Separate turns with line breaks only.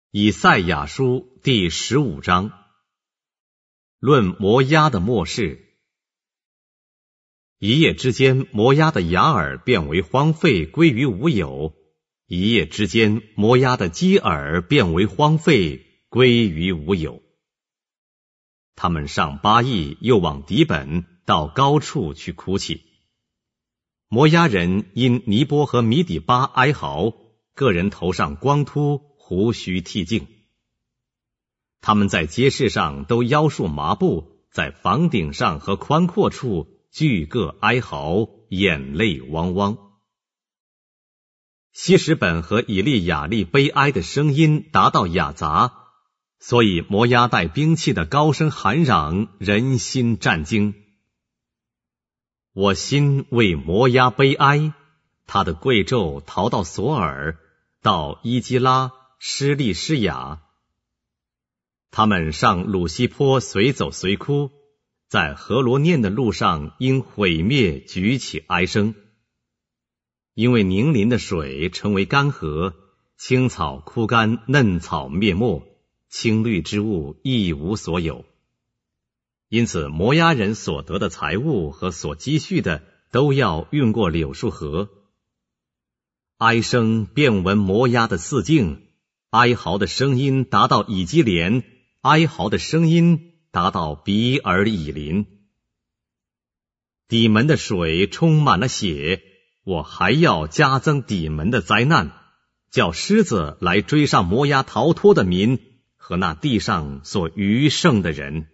以赛亚书第15章，论摩押的末世。一夜之间，摩押的雅尔变为荒废，归于无有；一夜之间，摩押的基尔变为荒废，归于无有。他们上巴益，又往底本，到高处去哭泣。摩押人因尼波和米底巴哀嚎，个人头上光秃，胡须剃净。他们在街市上都腰束麻布，在房顶上和宽阔处俱各哀嚎，眼泪汪汪。希实本和以利亚利悲哀的声音达到雅杂，所以摩押带兵器的高声喊嚷，人心战惊。我心为摩押悲哀，他的贵胄逃到索尔，到伊基拉、施利施雅。他们上鲁西坡随走随哭，在何罗念的路上因毁灭举起哀声。因为宁林的水成为干涸，青草枯干，嫩草灭没，青绿之物一无所有。因此摩押人所得的财物和所积蓄的都要运过柳树河。哀声遍闻摩押的四境，哀嚎的声音达到以基连，哀嚎的声音达到比尔以林。底门的水充满了血，我还要加增底门的灾难，叫狮子来追上摩押逃脱的民和那地上所余剩的人。